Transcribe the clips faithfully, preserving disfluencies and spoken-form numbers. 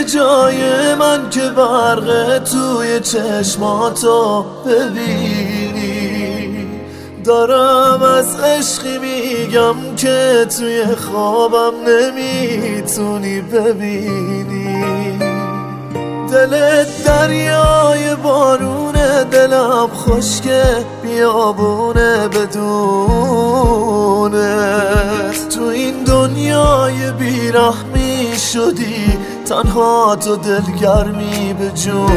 جای من که برق توی چشماتو ببینی. دارم از عشقی میگم که توی خوابم نمیتونی ببینی. دلت دریای بارونه، دلم خشکه بیابونه بدونه. تو این دنیای بیرحمی شدی، تنها تو دلگرمی به جونت.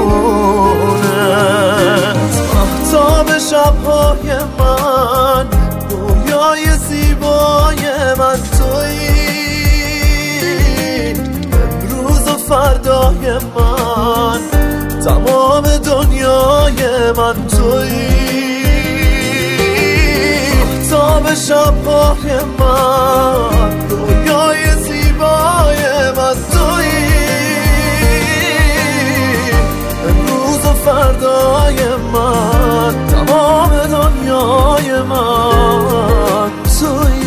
مهتاب شبهای من، رویای زیبای من تویی. امروز و فردای من، تمام دنیای من تویی. مهتاب شبهای من، رویای زیبای من تویی. امروز و فردای من، تمام دنیای من تویی.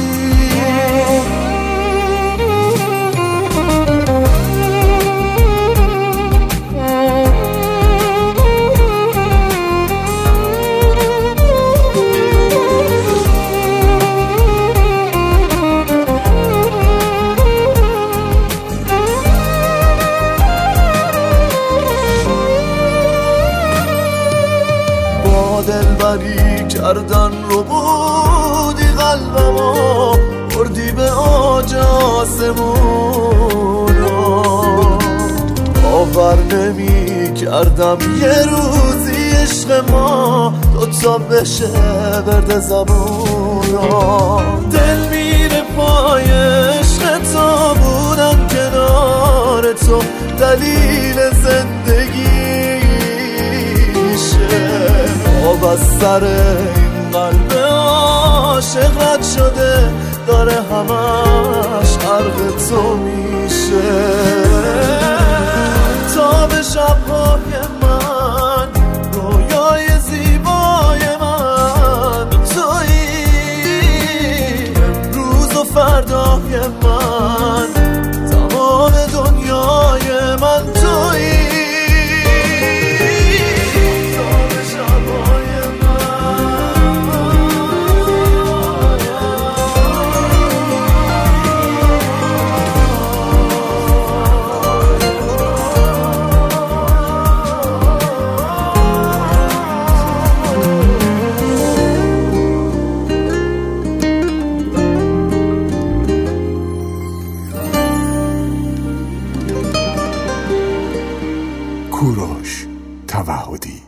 دلبری کردن رو بودی قلبمو، بردی به آج آسمونو. باور نمی کردم یه روزی عشق ما دوتا بشه ورد زبونو. دل میره پای عشق تو، بودم کنار تو دلیل زندگیشه. آب از سر این قلب عاشق رد شده، داره همش غرق تو میشه. تا به شبهای من، رویای زیبای من تویی. امروز و فردای من، تمام دنیای من تویی. کوروش توحدی.